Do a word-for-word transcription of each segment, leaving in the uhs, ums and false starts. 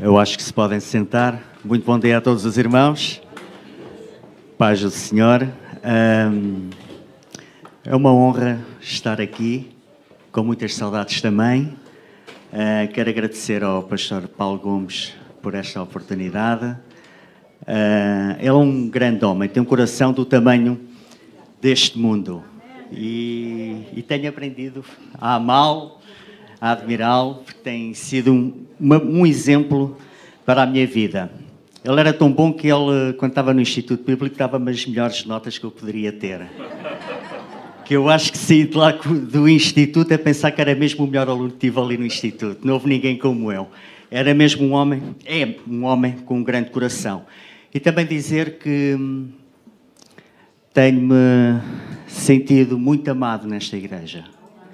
Eu acho que se podem sentar. Muito bom dia a todos os irmãos. Paz do Senhor. Um, é uma honra estar aqui, com muitas saudades também. Uh, quero agradecer ao pastor Paulo Gomes por esta oportunidade. Uh, ele é um grande homem, tem um coração do tamanho deste mundo. E, e tenho aprendido a amá-lo, a admirá-lo, porque tem sido um, uma, um exemplo para a minha vida. Ele era tão bom que ele, quando estava no Instituto Bíblico, dava-me as melhores notas que eu poderia ter. Que eu acho que saí de lá do Instituto a pensar que era mesmo o melhor aluno que tive ali no Instituto. Não houve ninguém como eu. Era mesmo um homem, é um homem com um grande coração. E também dizer que hum, tenho-me sentido muito amado nesta igreja.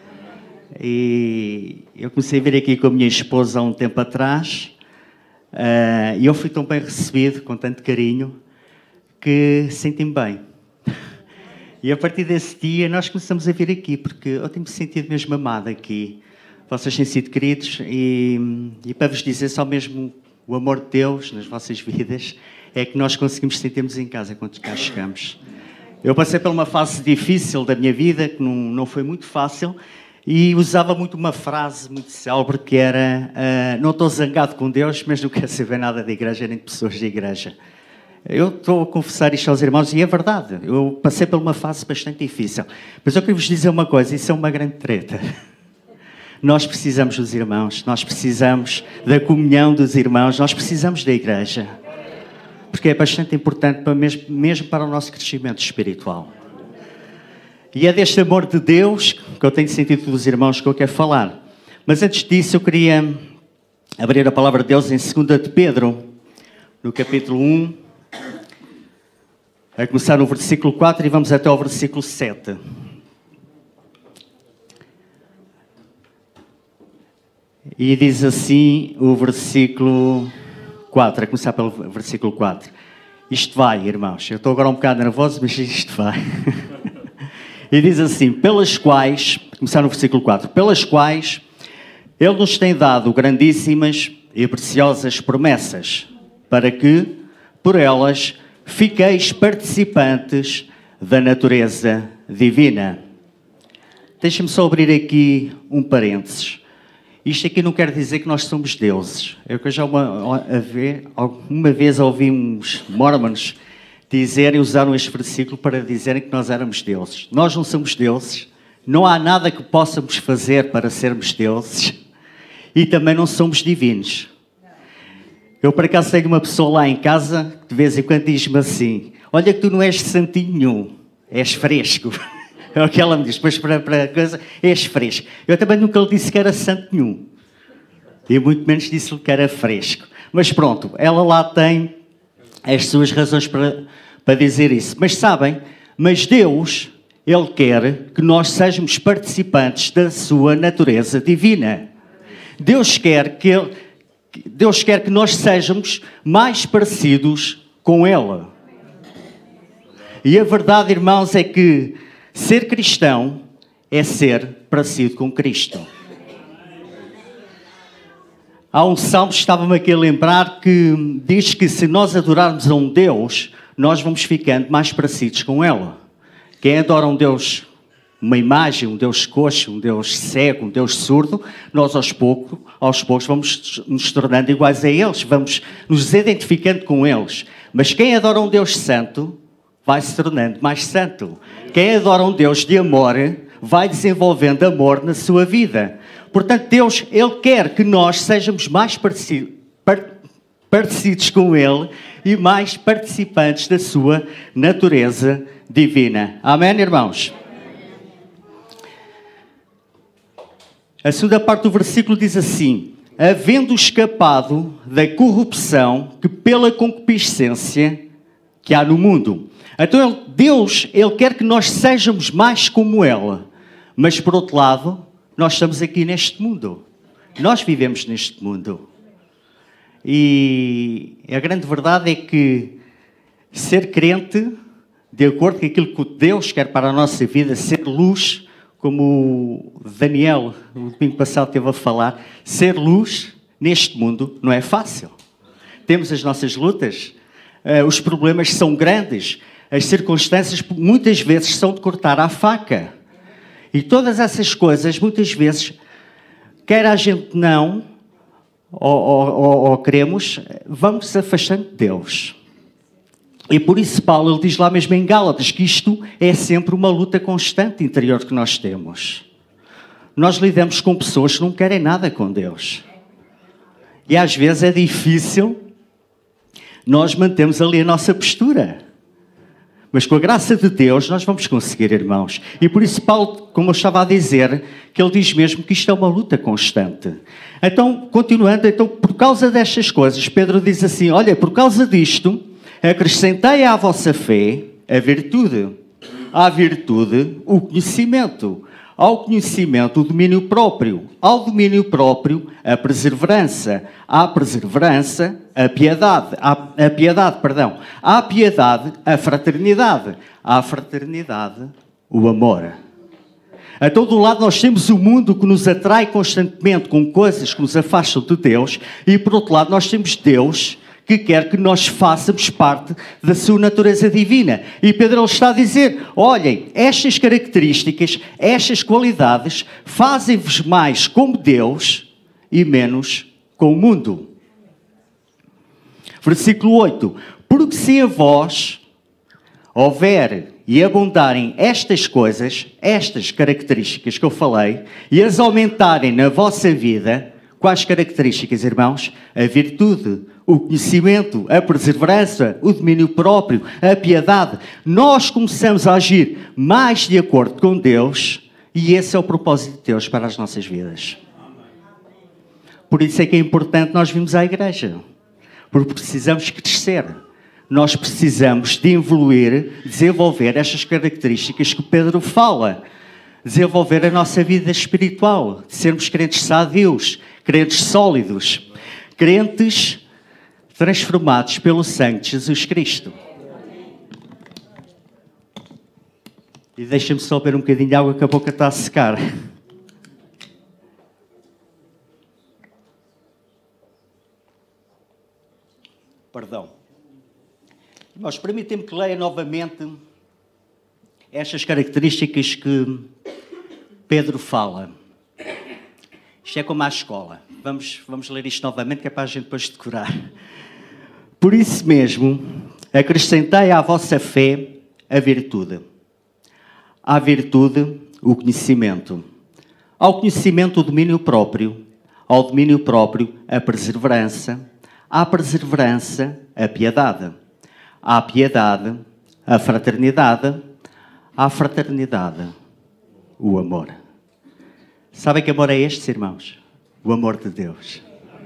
E eu comecei a vir aqui com a minha esposa há um tempo atrás uh, e eu fui tão bem recebido, com tanto carinho, que senti-me bem. E a partir desse dia nós começamos a vir aqui, porque eu tenho-me sentido mesmo amado aqui. Vocês têm sido queridos e, e para vos dizer só mesmo o amor de Deus nas vossas vidas é que nós conseguimos sentir-nos em casa quando cá chegamos. Eu passei por uma fase difícil da minha vida, que não, não foi muito fácil, e usava muito uma frase muito célebre que era uh, não estou zangado com Deus, mas não quero saber nada da igreja nem de pessoas da igreja. Eu estou a confessar isto aos irmãos e é verdade. Eu passei por uma fase bastante difícil. Mas eu quero vos dizer uma coisa, isso é uma grande treta. Nós precisamos dos irmãos, nós precisamos da comunhão dos irmãos, nós precisamos da igreja. Porque é bastante importante para mesmo, mesmo para o nosso crescimento espiritual. E é deste amor de Deus que eu tenho sentido dos irmãos que eu quero falar. Mas antes disso eu queria abrir a palavra de Deus em segunda de Pedro, no capítulo um, a começar no versículo quatro e vamos até ao versículo sete. E diz assim o versículo quatro, a começar pelo versículo quatro. Isto vai, irmãos, eu estou agora um bocado nervoso, mas isto vai. E diz assim, pelas quais, começar no versículo quatro, pelas quais Ele nos tem dado grandíssimas e preciosas promessas, para que, por elas, fiqueis participantes da natureza divina. Deixem-me só abrir aqui um parênteses. Isto aqui não quer dizer que nós somos deuses. Eu que já uma, uma vez ouvi uns mormons dizerem, usaram este versículo para dizerem que nós éramos deuses. Nós não somos deuses, não há nada que possamos fazer para sermos deuses e também não somos divinos. Eu, por acaso, tenho uma pessoa lá em casa que de vez em quando diz-me assim, olha que tu não és santinho nenhum, és fresco. É o que ela me diz, depois para, para a coisa, és fresco. Eu também nunca lhe disse que era santo nenhum. E muito menos disse-lhe que era fresco. Mas pronto, ela lá tem as suas razões para, para dizer isso. Mas sabem, mas Deus, Ele quer que nós sejamos participantes da sua natureza divina. Deus quer que, ele, Deus quer que nós sejamos mais parecidos com Ele. E a verdade, irmãos, é que ser cristão é ser parecido com Cristo. Há um salmo que estava-me aqui a lembrar que diz que se nós adorarmos a um Deus, nós vamos ficando mais parecidos com Ele. Quem adora um Deus, uma imagem, um Deus coxo, um Deus cego, um Deus surdo, nós aos poucos, aos poucos vamos nos tornando iguais a eles, vamos nos identificando com eles. Mas quem adora um Deus santo, vai se tornando mais santo. Quem adora um Deus de amor, vai desenvolvendo amor na sua vida. Portanto, Deus, Ele quer que nós sejamos mais parecidos, parecidos com Ele e mais participantes da sua natureza divina. Amém, irmãos? A segunda parte do versículo diz assim, havendo escapado da corrupção que pela concupiscência que há no mundo. Então, Deus, Ele quer que nós sejamos mais como Ele. Mas, por outro lado, nós estamos aqui neste mundo. Nós vivemos neste mundo. E a grande verdade é que ser crente, de acordo com aquilo que Deus quer para a nossa vida, ser luz, como o Daniel, no domingo passado, esteve a falar, ser luz neste mundo não é fácil. temos as nossas lutas, uh, os problemas são grandes, as circunstâncias muitas vezes são de cortar à faca. E todas essas coisas, muitas vezes, quer a gente não, ou, ou, ou queremos, vamos se afastando de Deus. E por isso Paulo ele diz lá mesmo em Gálatas que isto é sempre uma luta constante interior que nós temos. Nós lidamos com pessoas que não querem nada com Deus. E às vezes é difícil nós mantermos ali a nossa postura. Mas com a graça de Deus nós vamos conseguir, irmãos. E por isso Paulo, como eu estava a dizer, que ele diz mesmo que isto é uma luta constante. Então, continuando, então, por causa destas coisas, Pedro diz assim, olha, por causa disto, acrescentei à vossa fé a virtude. À virtude, o conhecimento. Ao conhecimento, o domínio próprio. Ao domínio próprio, a perseverança. À perseverança, a piedade. À, a piedade, perdão. À piedade, a fraternidade. À fraternidade, o amor. A todo lado nós temos o mundo que nos atrai constantemente com coisas que nos afastam de Deus e, por outro lado, nós temos Deus que quer que nós façamos parte da sua natureza divina. E Pedro está a dizer, olhem, estas características, estas qualidades, fazem-vos mais como Deus e menos com o mundo. Versículo oito. Porque se em vós houver e abundarem estas coisas, estas características que eu falei, e as aumentarem na vossa vida, quais características, irmãos? A virtude, o conhecimento, a perseverança, o domínio próprio, a piedade. Nós começamos a agir mais de acordo com Deus e esse é o propósito de Deus para as nossas vidas. Por isso é que é importante nós virmos à igreja. Porque precisamos crescer. Nós precisamos de evoluir, desenvolver estas características que Pedro fala. Desenvolver a nossa vida espiritual. De sermos crentes sadios, crentes sólidos, crentes transformados pelo sangue de Jesus Cristo. E deixa-me só beber um bocadinho de água que a boca está a secar. Perdão. Mas permitem-me que leia novamente estas características que Pedro fala. Isto é como à escola. Vamos, vamos ler isto novamente, que é para a gente depois decorar. Por isso mesmo, acrescentei à vossa fé a virtude. À virtude, o conhecimento. Ao conhecimento, o domínio próprio. Ao domínio próprio, a perseverança. À perseverança, a piedade. À piedade, a fraternidade. À fraternidade, o amor. Sabem que amor é este, irmãos? O amor de Deus.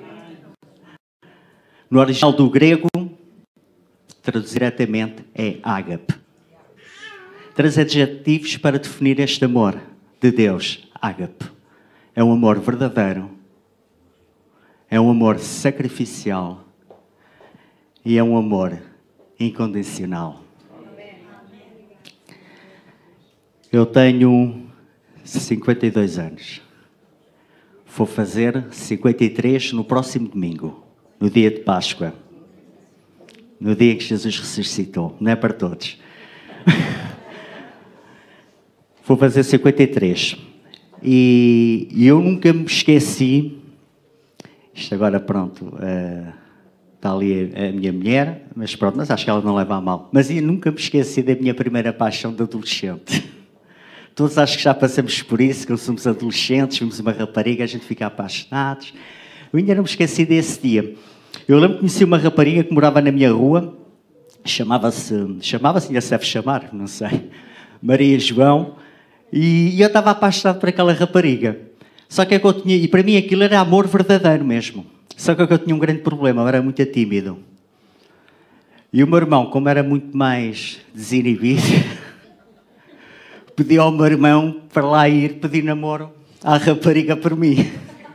No original do grego, traduzir diretamente, é ágape. Três adjetivos para definir este amor de Deus. Ágape. É um amor verdadeiro. É um amor sacrificial. E é um amor incondicional. Eu tenho cinquenta e dois anos. Vou fazer cinquenta e três no próximo domingo, no dia de Páscoa. No dia em que Jesus ressuscitou. Não é para todos. Vou fazer cinquenta e três. E, e eu nunca me esqueci. Isto agora, pronto, uh, está ali a, a minha mulher, mas pronto, mas acho que ela não leva a mal. Mas eu nunca me esqueci da minha primeira paixão de adolescente. Todos acho que já passamos por isso, quando somos adolescentes, vimos uma rapariga, a gente fica apaixonados. Eu ainda não me esqueci desse dia. Eu lembro que conheci uma rapariga que morava na minha rua, chamava-se, chamava-se, ainda se deve chamar, não sei, Maria João, e eu estava apaixonado por aquela rapariga. Só que é que eu tinha, e para mim aquilo era amor verdadeiro mesmo. Só que eu tinha um grande problema, eu era muito tímido. E o meu irmão, como era muito mais desinibido, pedi ao meu irmão para lá ir pedir namoro à rapariga por mim.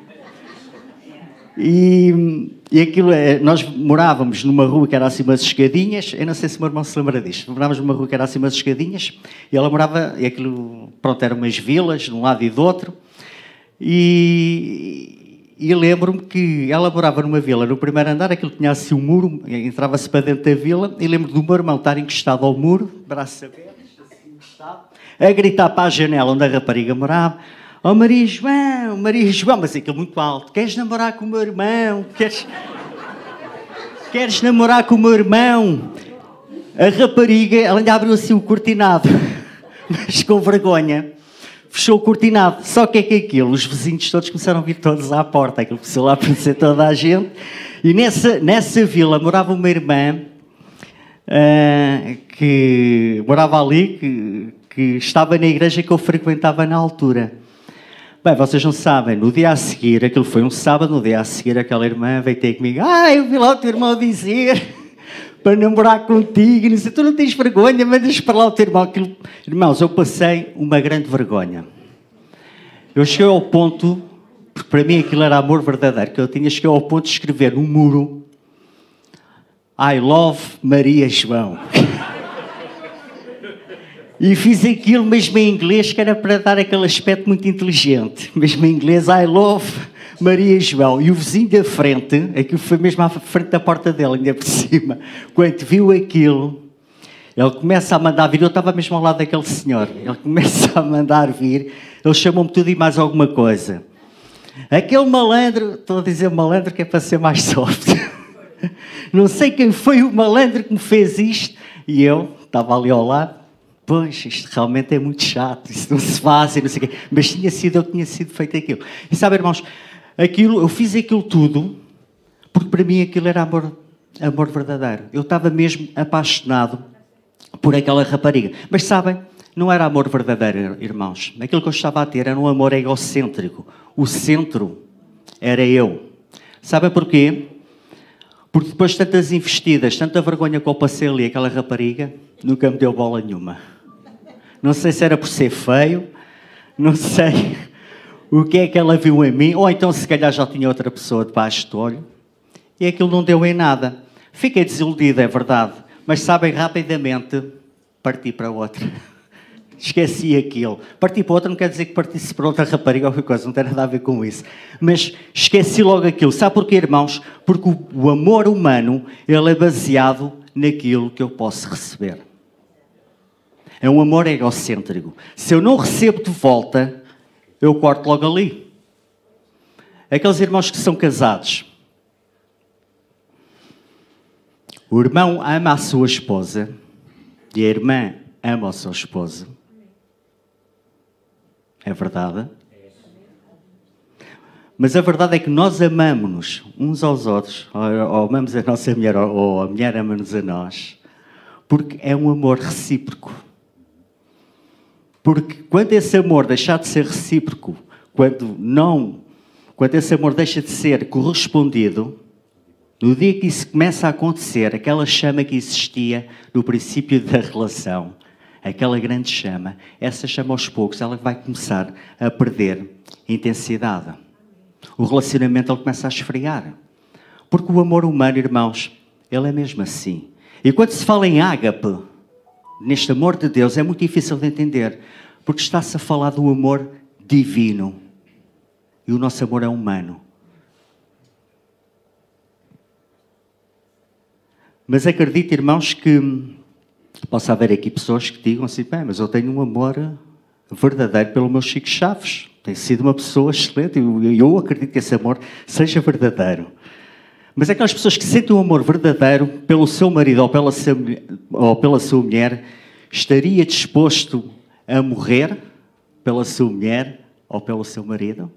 E, e aquilo, nós morávamos numa rua que era assim umas escadinhas, eu não sei se o meu irmão se lembra disto, morávamos numa rua que era assim umas escadinhas, e ela morava, e aquilo, pronto, eram umas vilas, de um lado e do outro, e, e lembro-me que ela morava numa vila, no primeiro andar, aquilo tinha assim um muro, entrava-se para dentro da vila, e lembro do meu irmão estar encostado ao muro, braços abertos, assim encostado, a gritar para a janela onde a rapariga morava: "Oh Maria João, Maria João", mas aquilo muito alto: "Queres namorar com o meu irmão? Queres, Queres namorar com o meu irmão?" A rapariga, ela ainda abriu assim o cortinado, mas com vergonha. Fechou o cortinado. Só que é que aquilo, os vizinhos todos começaram a vir todos à porta. Aquilo começou lá a aparecer toda a gente. E nessa, nessa vila morava uma irmã uh, que morava ali, que, que estava na igreja que eu frequentava na altura. Bem, vocês não sabem, no dia a seguir, aquilo foi um sábado, no dia a seguir aquela irmã veio ter comigo: "Ah, eu vi lá o teu irmão dizer para namorar contigo, não sei, tu não tens vergonha, mandas para lá o teu irmão." Aquilo... Irmãos, eu passei uma grande vergonha. Eu cheguei ao ponto, porque para mim aquilo era amor verdadeiro, que eu tinha, cheguei ao ponto de escrever no muro: "I love Maria João." E fiz aquilo mesmo em inglês, que era para dar aquele aspecto muito inteligente. Mesmo em inglês: "I love Maria João." E o vizinho da frente, aquilo foi mesmo à frente da porta dela, ainda por cima, quando viu aquilo, ele começa a mandar vir. Eu estava mesmo ao lado daquele senhor. Ele começa a mandar vir. Ele chamou-me tudo e mais alguma coisa. Aquele malandro, estou a dizer malandro que é para ser mais soft. Não sei quem foi o malandro que me fez isto. E eu estava ali ao lado: "Pois, isto realmente é muito chato, isso não se faz", e não sei o quê. Mas tinha sido eu que tinha sido feito aquilo. E sabe, irmãos, aquilo, eu fiz aquilo tudo porque para mim aquilo era amor, amor verdadeiro. Eu estava mesmo apaixonado por aquela rapariga. Mas sabem, não era amor verdadeiro, irmãos. Aquilo que eu estava a ter era um amor egocêntrico. O centro era eu. Sabem porquê? Porque depois de tantas investidas, tanta vergonha que eu passei ali, aquela rapariga nunca me deu bola nenhuma. Não sei se era por ser feio, não sei o que é que ela viu em mim, ou então se calhar já tinha outra pessoa debaixo do olho, e aquilo não deu em nada. Fiquei desiludido, é verdade, mas sabem, rapidamente parti para outra. Esqueci aquilo. Parti para outra não quer dizer que partisse para outra rapariga ou qualquer coisa, não tem nada a ver com isso. Mas esqueci logo aquilo. Sabe porquê, irmãos? Porque o, o amor humano, ele é baseado naquilo que eu posso receber. É um amor egocêntrico. Se eu não recebo de volta, eu corto logo ali. Aqueles irmãos que são casados. O irmão ama a sua esposa e a irmã ama o seu esposo. É verdade? Mas a verdade é que nós amamos-nos uns aos outros, ou, ou amamos a nossa mulher, ou, ou a mulher ama-nos a nós, porque é um amor recíproco. Porque quando esse amor deixar de ser recíproco, quando não, quando esse amor deixa de ser correspondido, no dia que isso começa a acontecer, aquela chama que existia no princípio da relação, aquela grande chama, essa chama aos poucos, ela vai começar a perder intensidade. O relacionamento ele começa a esfriar. Porque o amor humano, irmãos, ele é mesmo assim. E quando se fala em ágape, neste amor de Deus, é muito difícil de entender. Porque está-se a falar do amor divino. E o nosso amor é humano. Mas acredito, irmãos, que possa haver aqui pessoas que digam assim: bem, mas eu tenho um amor verdadeiro pelo meu Chico Chaves. Tem sido uma pessoa excelente. Eu, eu acredito que esse amor seja verdadeiro. Mas aquelas pessoas que sentem um amor verdadeiro pelo seu marido ou pela sua, ou pela sua mulher, estaria disposto a morrer pela sua mulher ou pelo seu marido?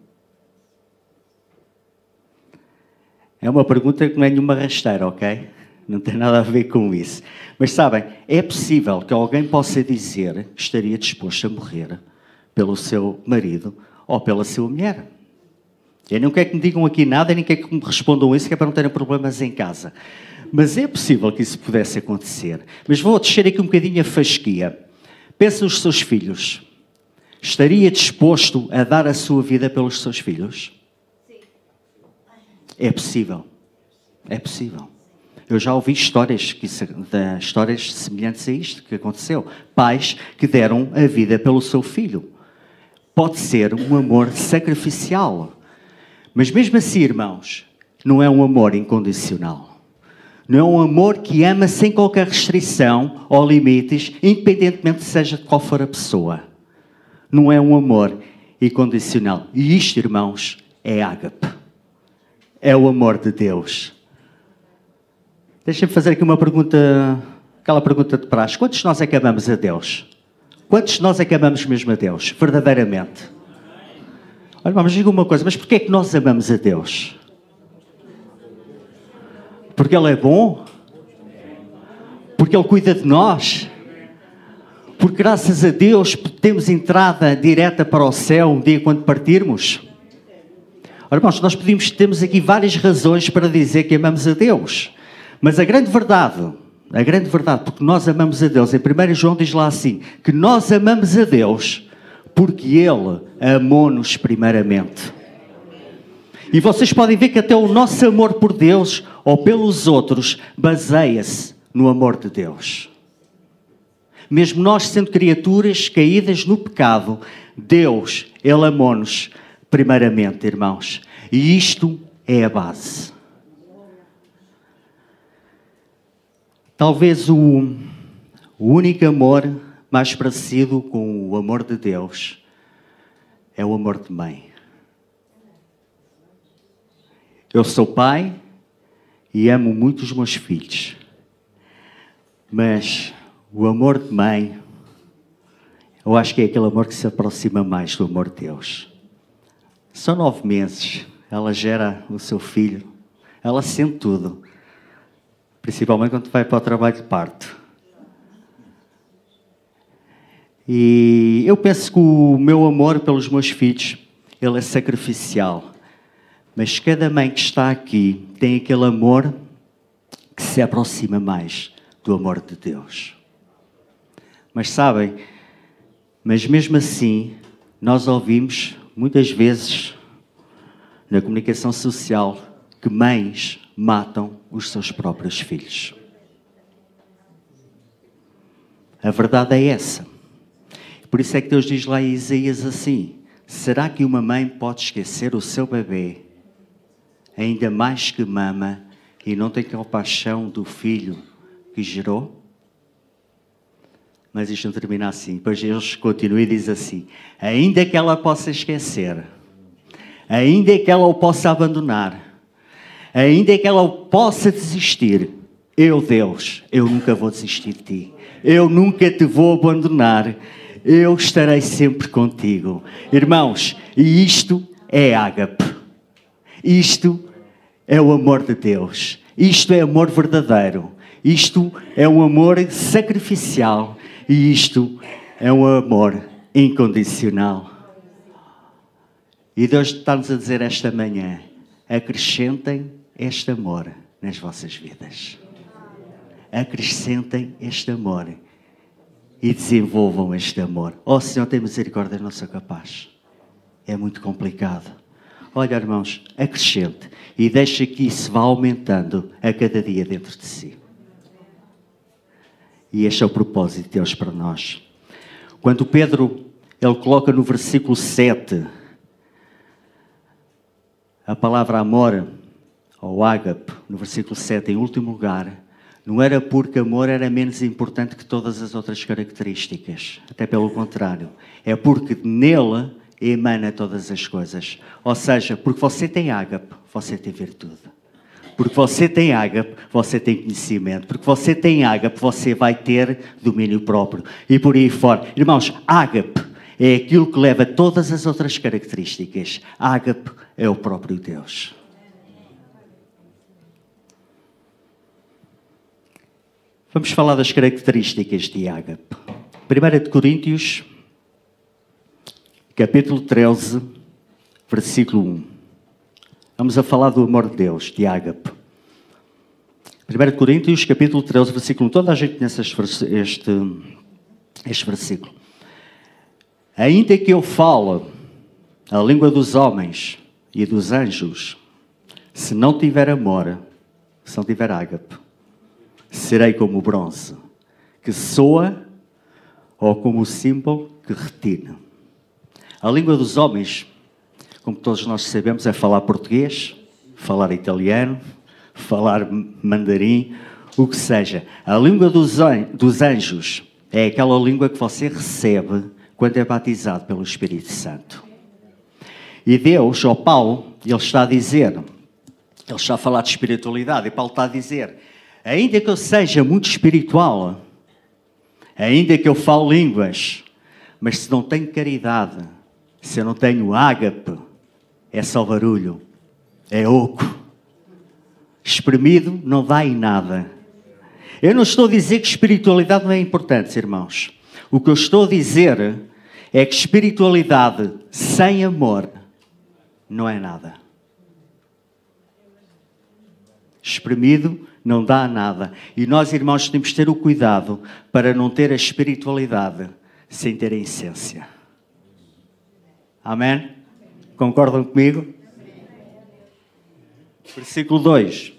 É uma pergunta que não é nenhuma rasteira, ok? Não tem nada a ver com isso. Mas sabem, é possível que alguém possa dizer que estaria disposto a morrer pelo seu marido ou pela sua mulher. Eu não quero que me digam aqui nada, nem quero que me respondam isso, que é para não terem problemas em casa. Mas é possível que isso pudesse acontecer. Mas vou descer aqui um bocadinho a fasquia. Pensa nos seus filhos. Estaria disposto a dar a sua vida pelos seus filhos? Sim. É possível. É possível. Eu já ouvi histórias, que, histórias semelhantes a isto que aconteceu. Pais que deram a vida pelo seu filho. Pode ser um amor sacrificial. Mas mesmo assim, irmãos, não é um amor incondicional. Não é um amor que ama sem qualquer restrição ou limites, independentemente seja de qual for a pessoa. Não é um amor incondicional. E isto, irmãos, é ágape. É o amor de Deus. Deixem-me fazer aqui uma pergunta, aquela pergunta de praxe. Quantos de nós é que amamos a Deus? Quantos de nós é que amamos mesmo a Deus? Verdadeiramente? Olha, vamos dizer uma coisa, mas porquê é que nós amamos a Deus? Porque Ele é bom? Porque Ele cuida de nós? Porque graças a Deus temos entrada direta para o céu um dia quando partirmos? Ora, irmãos, nós podemos, temos aqui várias razões para dizer que amamos a Deus. Mas a grande verdade, a grande verdade, porque nós amamos a Deus, em primeiro João diz lá assim, que nós amamos a Deus porque Ele amou-nos primeiramente. E vocês podem ver que até o nosso amor por Deus ou pelos outros baseia-se no amor de Deus. Mesmo nós sendo criaturas caídas no pecado, Deus, Ele amou-nos primeiramente, irmãos. E isto é a base. Talvez o, o único amor mais parecido com o amor de Deus é o amor de mãe. Eu sou pai e amo muito os meus filhos. Mas o amor de mãe, eu acho que é aquele amor que se aproxima mais do amor de Deus. São nove meses, ela gera o seu filho, ela sente tudo. Principalmente quando vai para o trabalho de parto. E eu penso que o meu amor pelos meus filhos, ele é sacrificial. Mas cada mãe que está aqui tem aquele amor que se aproxima mais do amor de Deus. Mas sabem, mas mesmo assim, nós ouvimos muitas vezes na comunicação social que mães matam os seus próprios filhos. A verdade é essa. Por isso é que Deus diz lá em Isaías assim, será que uma mãe pode esquecer o seu bebê, ainda mais que mama, e não tem compaixão do filho que gerou? Mas isto não termina assim. Depois Deus continua e diz assim, ainda que ela possa esquecer, ainda que ela o possa abandonar, ainda que ela possa desistir, eu, Deus, eu nunca vou desistir de ti. Eu nunca te vou abandonar. Eu estarei sempre contigo. Irmãos, e isto é ágape. Isto é o amor de Deus. Isto é amor verdadeiro. Isto é um amor sacrificial. E isto é um amor incondicional. E Deus está-nos a dizer esta manhã, acrescentem este amor nas vossas vidas. Acrescentem este amor e desenvolvam este amor. Oh Senhor, tem misericórdia, não sou capaz. É muito complicado. Olha, irmãos, acrescente e deixe que isso vá aumentando a cada dia dentro de si. E este é o propósito de Deus para nós. Quando Pedro, ele coloca no versículo sete a palavra amor, ou ágape, no versículo sete, em último lugar, não era porque amor era menos importante que todas as outras características. Até pelo contrário. É porque nele emana todas as coisas. Ou seja, porque você tem ágape, você tem virtude. Porque você tem ágape, você tem conhecimento. Porque você tem ágape, você vai ter domínio próprio. E por aí fora. Irmãos, ágape é aquilo que leva todas as outras características. Ágape é o próprio Deus. Vamos falar das características de ágape. primeira de Coríntios, capítulo treze, versículo um. Vamos a falar do amor de Deus, de ágape. primeira de Coríntios, capítulo treze, versículo um. Toda a gente conhece este, este, este versículo. Ainda que eu fale a língua dos homens e dos anjos, se não tiver amor, se não tiver ágape, serei como o bronze, que soa, ou como o símbolo que retine. A língua dos homens, como todos nós sabemos, é falar português, falar italiano, falar mandarim, o que seja. A língua dos anjos é aquela língua que você recebe quando é batizado pelo Espírito Santo. E Deus, ou Paulo, ele está a dizer, ele está a falar de espiritualidade, e Paulo está a dizer, ainda que eu seja muito espiritual, ainda que eu fale línguas, mas se não tenho caridade, se eu não tenho ágape, é só barulho, é oco. Espremido não dá em nada. Eu não estou a dizer que espiritualidade não é importante, irmãos. O que eu estou a dizer é que espiritualidade sem amor não é nada. Espremido não dá nada. E nós, irmãos, temos de ter o cuidado para não ter a espiritualidade sem ter a essência. Amém? Concordam comigo? Versículo dois.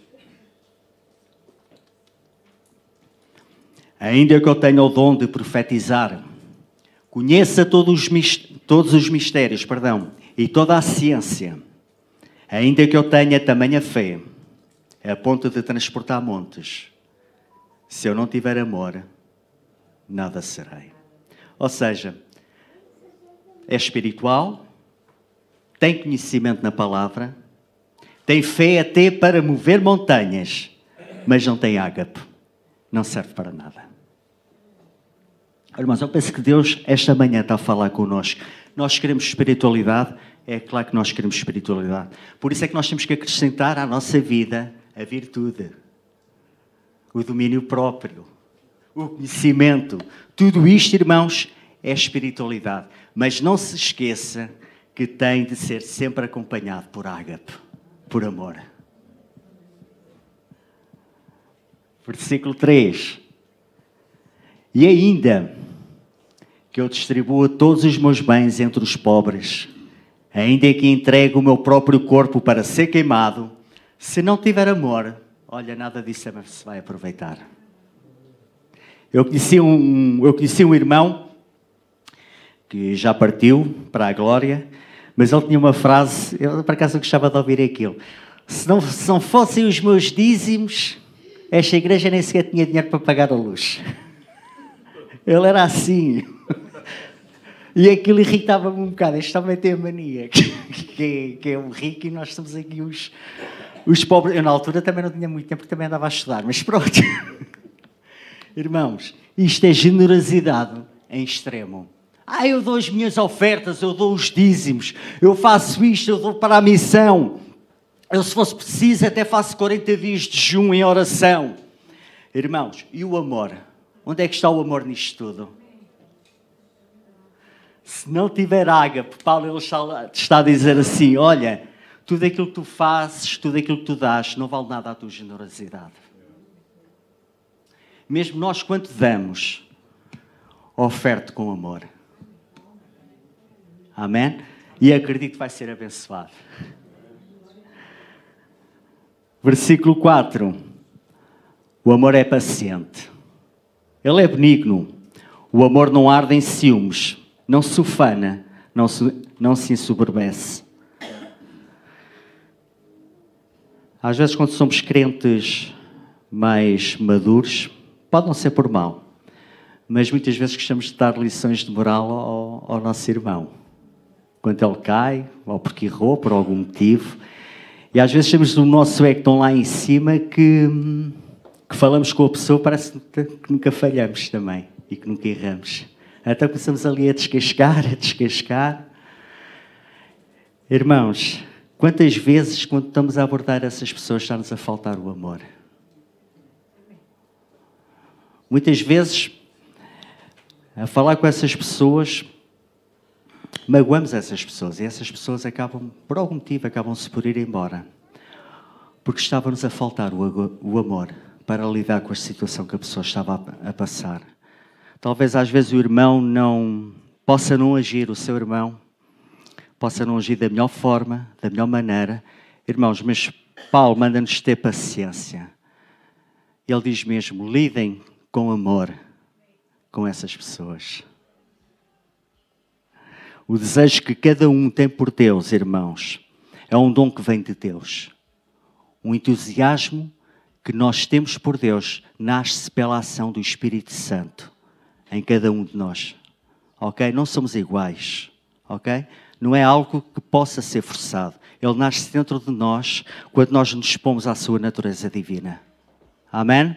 Ainda que eu tenha o dom de profetizar, conheça todos os, todos os mistérios, perdão, e toda a ciência, ainda que eu tenha tamanha fé, a ponto de transportar montes, se eu não tiver amor, nada serei. Ou seja, é espiritual, tem conhecimento na palavra, tem fé até para mover montanhas, mas não tem ágape, não serve para nada. Irmãos, eu penso que Deus esta manhã está a falar connosco. Nós queremos espiritualidade, é claro que nós queremos espiritualidade. Por isso é que nós temos que acrescentar à nossa vida a virtude, o domínio próprio, o conhecimento. Tudo isto, irmãos, é espiritualidade. Mas não se esqueça que tem de ser sempre acompanhado por ágape, por amor. Versículo três. E ainda que eu distribua todos os meus bens entre os pobres, ainda que entregue o meu próprio corpo para ser queimado, se não tiver amor, olha, nada disso se vai aproveitar. Eu conheci um, eu conheci um irmão que já partiu para a glória, mas ele tinha uma frase, eu por acaso gostava de ouvir aquilo. Se não, se não fossem os meus dízimos, esta igreja nem sequer tinha dinheiro para pagar a luz. Ele era assim. E aquilo irritava-me um bocado. Este também tem a mania, que, que, que é o rico e nós estamos aqui os, os pobres. Eu na altura também não tinha muito tempo, porque também andava a estudar, mas pronto. Irmãos, isto é generosidade em extremo. Ah, eu dou as minhas ofertas, eu dou os dízimos, eu faço isto, eu dou para a missão. Eu, se fosse preciso, até faço quarenta dias de jejum em oração. Irmãos, e o amor? Onde é que está o amor nisto tudo? Se não tiver ágape, Paulo ele está a dizer assim, olha, tudo aquilo que tu fazes, tudo aquilo que tu dás, não vale nada à tua generosidade. Mesmo nós, quando damos, oferte com amor. Amém? E acredito que vai ser abençoado. Versículo quatro. O amor é paciente. Ele é benigno. O amor não arde em ciúmes. Não se ufana. Não se, não se ensoberbece. Às vezes, quando somos crentes mais maduros, pode não ser por mal, mas muitas vezes gostamos de dar lições de moral ao, ao nosso irmão. Quando ele cai, ou porque errou, por algum motivo. E às vezes temos o nosso ego tão lá em cima que, que falamos com a pessoa, parece que nunca falhamos também e que nunca erramos. Então começamos ali a descascar, a descascar. Irmãos, quantas vezes quando estamos a abordar essas pessoas está-nos a faltar o amor? Muitas vezes, a falar com essas pessoas, magoamos essas pessoas e essas pessoas acabam, por algum motivo, acabam-se por ir embora. Porque estava-nos a faltar o, o amor para lidar com a situação que a pessoa estava a, a passar. Talvez às vezes o irmão não possa não agir, o seu irmão possa não agir da melhor forma, da melhor maneira. Irmãos, mas Paulo manda-nos ter paciência. Ele diz mesmo, lidem com amor com essas pessoas. O desejo que cada um tem por Deus, irmãos, é um dom que vem de Deus. Um entusiasmo que nós temos por Deus nasce pela ação do Espírito Santo em cada um de nós. Ok? Não somos iguais. Ok? Não é algo que possa ser forçado. Ele nasce dentro de nós quando nós nos expomos à sua natureza divina. Amém?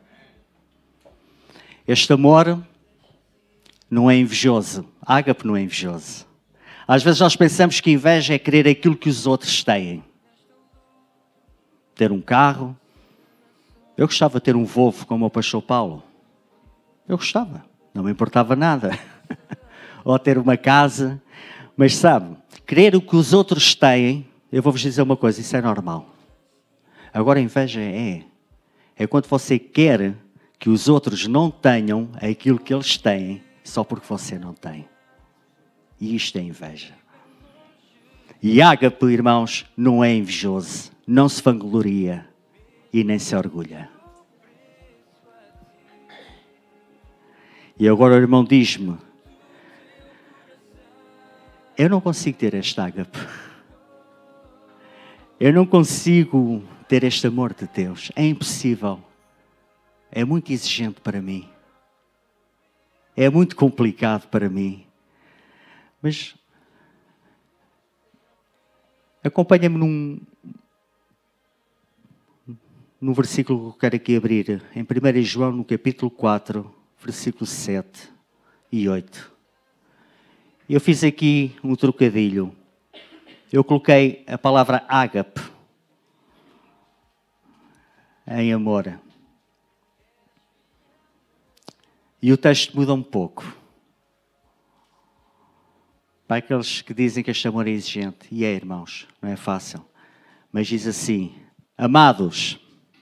Este amor não é invejoso. Ágape não é invejoso. Às vezes nós pensamos que inveja é querer aquilo que os outros têm. Ter um carro. Eu gostava de ter um Volvo como o pastor Paulo. Eu gostava. Não me importava nada. Ou ter uma casa. Mas sabe, querer o que os outros têm, eu vou-vos dizer uma coisa, isso é normal. Agora a inveja é. É quando você quer que os outros não tenham aquilo que eles têm, só porque você não tem. E isto é inveja. E Ágape, irmãos, não é invejoso, não se vangloria e nem se orgulha. E agora o irmão diz-me, eu não consigo ter este Ágape. Eu não consigo ter este amor de Deus. É impossível. É muito exigente para mim. É muito complicado para mim. Mas acompanha-me num, num versículo que eu quero aqui abrir. Em primeiro João, no capítulo quatro, versículos sete e oito. Eu fiz aqui um trocadilho. Eu coloquei a palavra ágape em amor. E o texto muda um pouco. Para aqueles que dizem que este amor é exigente. E é, irmãos, não é fácil. Mas diz assim, amados,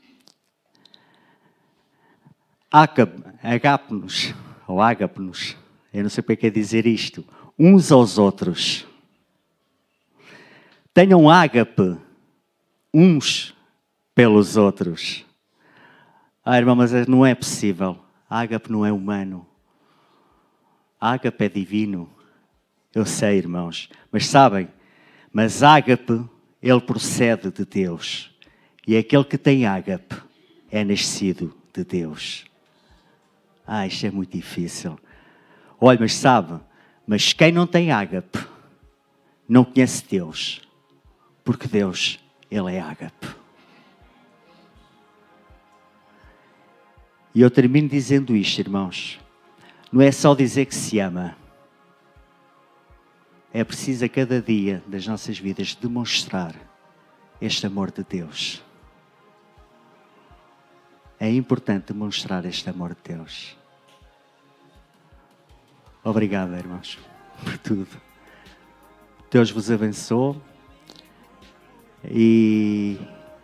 agape-nos, ou ágape-nos, eu não sei para que é dizer isto, uns aos outros. Tenham ágape uns pelos outros. Ah, irmão, mas não é possível. Ágape não é humano. Ágape é divino. Eu sei, irmãos. Mas sabem, mas ágape, ele procede de Deus. E aquele que tem ágape é nascido de Deus. Ah, isto é muito difícil. Olha, mas sabe, mas quem não tem ágape não conhece Deus. Porque Deus, ele é ágape. E eu termino dizendo isto, irmãos. Não é só dizer que se ama. É preciso a cada dia das nossas vidas demonstrar este amor de Deus. É importante demonstrar este amor de Deus. Obrigado, irmãos, por tudo. Deus vos abençoe e,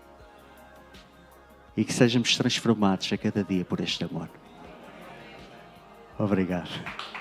e que sejamos transformados a cada dia por este amor. Obrigado.